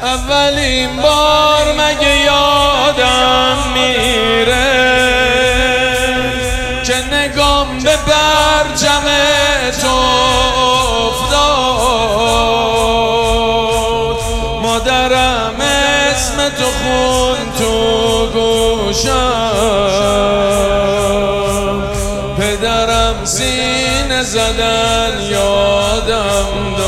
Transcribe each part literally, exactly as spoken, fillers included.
اولین بار مگه یادم میره که نگام به برجم تو افتاد. مادرم اسم تو خون تو گوشم، پدرم سینه زدن یادم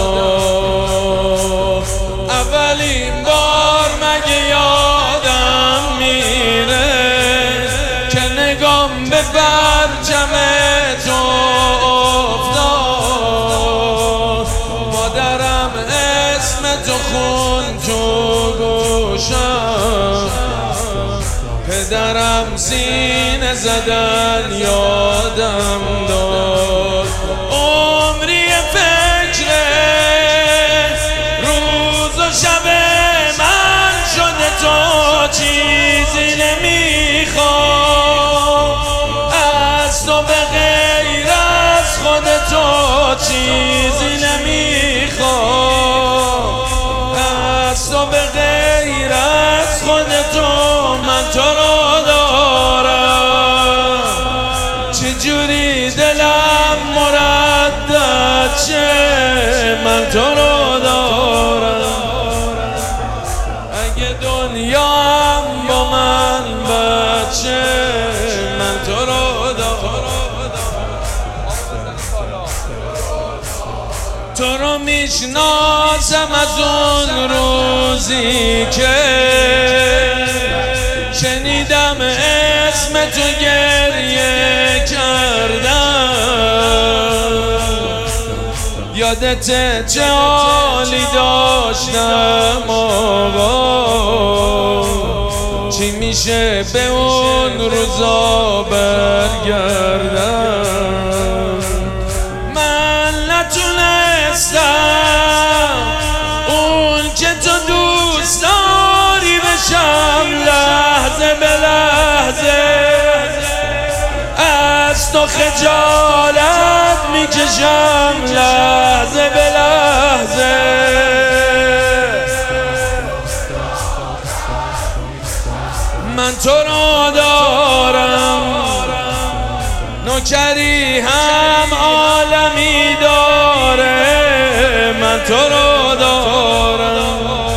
داد. اولین بار مگه یادم میره که نگام به برجم تو افتاد. مادرم اسم تو خون تو گوشم، پدرم سینه زدن یادم داد. عمری فکر روز و شب من شده تو چیزی نمیخوام از تو، به غیر از خود تو چیزی نمیخوام از تو، به غیر از خود تو من تو رو دارم. چجوری دلم مردد شه من تو رو دارم. اگه دنیا هم با من بچه من تو رو دارم. تو رو میشناسم از اون روزی که شنیدم اسم تو گریه کردم. یادت چه حالی داشتم آقا، چی میشه به اون روزا برگردم. من نتونستم اون که تو دوست داری بشم، لحظه به لحظه از تو خجالت میکشم، لحظه به لحظه. من تو رو دارم، نوکری هم عالمی داره. من تو رو دارم،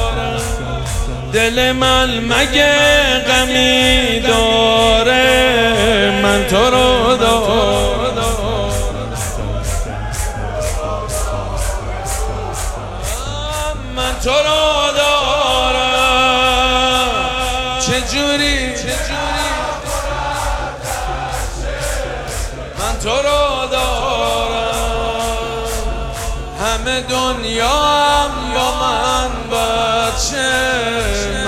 دل من مگه غمی داره. من تو رو دارم، من تو رو دارم. چجوری من تو رو دارم. همه دنیا هم با من بچه